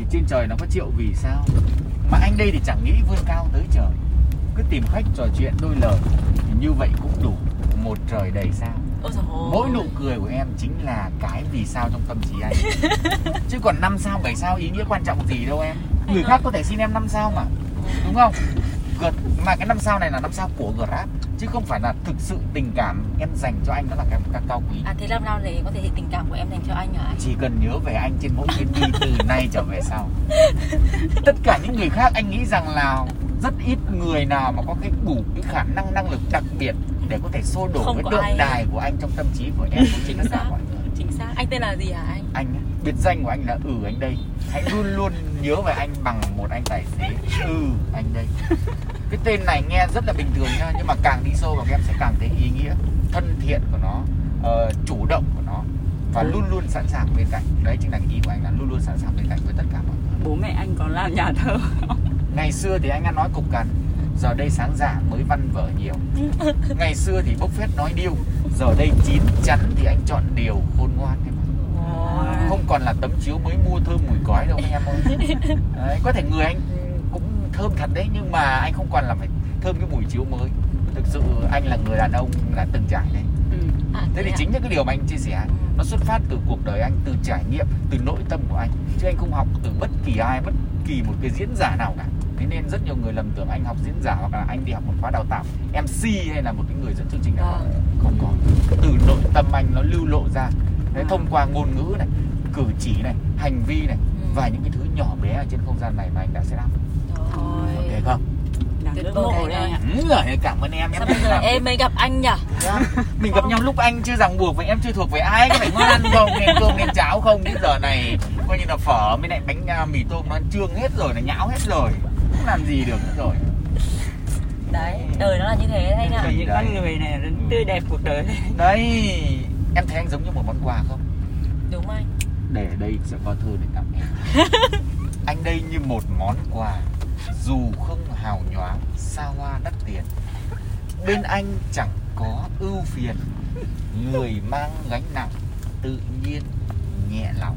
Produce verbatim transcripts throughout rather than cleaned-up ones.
trên trời nó có triệu vì sao. Mà anh đây thì chẳng nghĩ vươn cao tới trời, cứ tìm khách trò chuyện đôi lời, thì như vậy cũng đủ một trời đầy sao. Mỗi nụ cười của em chính là cái vì sao trong tâm trí anh. Chứ còn năm sao bảy sao ý nghĩa quan trọng gì đâu em. Người khác có thể xin em năm sao mà, đúng không? Mà cái năm sao này là năm sao của Grab, chứ không phải là thực sự tình cảm em dành cho anh nó là cái, cái cao quý. À thế năm sao này có thể hiện tình cảm của em dành cho anh hả? Chỉ cần nhớ về anh trên mỗi chuyến đi từ nay trở về sau. Tất cả những người khác anh nghĩ rằng là rất ít người nào mà có cái đủ cái khả năng năng lực đặc biệt để có thể xô đổ cái tượng đài của anh trong tâm trí của em chính tất cả mọi người. Chính xác. Anh tên là gì hả anh? Anh biệt danh của anh là Ừ Anh Đây. Hãy luôn luôn nhớ về anh bằng một anh tài xế Ừ Anh Đây. Cái tên này nghe rất là bình thường nha, nhưng mà càng đi sâu vào em sẽ càng thấy ý nghĩa, thân thiện của nó, uh, chủ động của nó, và luôn luôn sẵn sàng bên cạnh. Đấy chính là ý của anh, là luôn luôn sẵn sàng bên cạnh với tất cả mọi người. Bố mẹ anh có làm nhà thơ không? Ngày xưa thì anh ăn nói cục cằn, giờ đây sáng dạ mới văn vở nhiều. Ngày xưa thì bốc phét nói điêu, giờ đây chín chắn thì anh chọn điều khôn ngoan em. Không còn là tấm chiếu mới mua thơm mùi cói đâu em ơi. Đấy, có thể người anh cũng thơm thật đấy, nhưng mà anh không còn là phải thơm cái mùi chiếu mới. Thực sự anh là người đàn ông đã từng trải đấy. Ừ. À, thế thì à? chính những cái điều mà anh chia sẻ nó xuất phát từ cuộc đời anh, từ trải nghiệm, từ nội tâm của anh, chứ anh không học từ bất kỳ ai, bất kỳ một cái diễn giả nào cả. Thế nên rất nhiều người lầm tưởng anh học diễn giả hoặc là anh đi học một khóa đào tạo em xê hay là một cái người dẫn chương trình nào đó. Không có. Từ nội tâm anh nó lưu lộ ra. Đấy, thông qua ngôn ngữ này, cử chỉ này, hành vi này, ừ. và những cái thứ nhỏ bé ở trên không gian này mà anh đã set up. Ok không? Tuyệt vời đấy anh ạ. Ừ, rồi, cảm ơn em. Sao bây giờ em mới gặp anh nhỉ? Mình gặp nhau lúc anh chưa ràng buộc với em, chưa thuộc về ai, có phải ngon ăn không, nên cơm nên cháo không. Cái giờ này coi như là phở với lại bánh mì tôm nó trương hết rồi, nó nhão hết rồi, không làm gì được nữa rồi. Đấy, đời nó là như thế anh ạ. Những con người này tươi đẹp cuộc đời. Đấy, em thấy anh giống như một món quà không? Đúng anh. Để ở đây sẽ có thư để tặng em. Anh đây như một món quà, dù không hào nhoáng, xa hoa đắt tiền, bên anh chẳng có ưu phiền, người mang gánh nặng tự nhiên nhẹ lòng.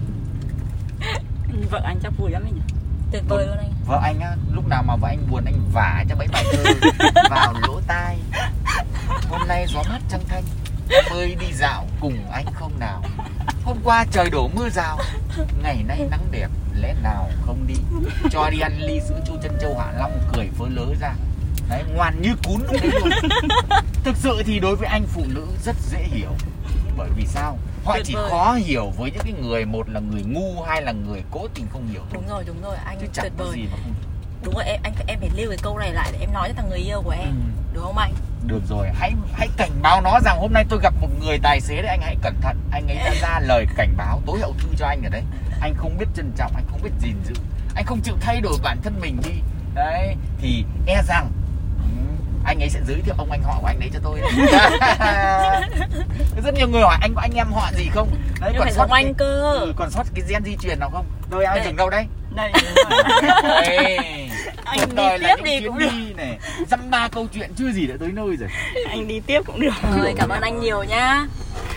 Vợ anh chắc vui lắm ấy nhỉ? Tuyệt vời luôn anh. Vợ anh á, lúc nào mà vợ anh buồn anh vả cho mấy bài thơ vào lỗ tai. Hôm nay gió mát trăng thanh, ơi đi dạo cùng anh không nào. Hôm qua trời đổ mưa rào, ngày nay nắng đẹp, lẽ nào không đi. Cho đi ăn ly sữa chua chân châu Hạ Long, cười phớ lớ ra. Đấy, ngoan như cún lúc đấy luôn. Thực sự thì đối với anh phụ nữ rất dễ hiểu. Bởi vì sao? Họ Tuyệt chỉ vời. khó hiểu với những cái người, một là người ngu, hai là người cố tình không hiểu. Đúng rồi, đúng rồi, anh chứ chẳng tuyệt có vời. gì mà không. Đúng rồi, em anh em phải lưu cái câu này lại để em nói cho thằng người yêu của em. Ừ. Đúng không anh? Được rồi, hãy hãy cảnh báo nó rằng hôm nay tôi gặp một người tài xế đấy, anh hãy cẩn thận. Anh ấy đã ra lời cảnh báo tối hậu thư cho anh ở đấy. Anh không biết trân trọng, anh không biết gìn giữ, anh không chịu thay đổi bản thân mình đi. Đấy, thì e rằng anh ấy sẽ giới thiệu ông anh họ của anh đấy cho tôi đấy. Rất nhiều người hỏi anh có anh em họ gì không? Đấy, nhưng còn phải sót giống cái, anh cơ. Ừ, còn sót cái gen di truyền nào không? Tôi ai dừng đâu đấy? Đây. Đây. Anh Cuộc đi đời là tiếp những đi chuyến cũng được. đi này, dăm ba câu chuyện chưa gì đã tới nơi rồi. Anh đi tiếp cũng được. Rồi, cảm ơn anh nhiều nhá.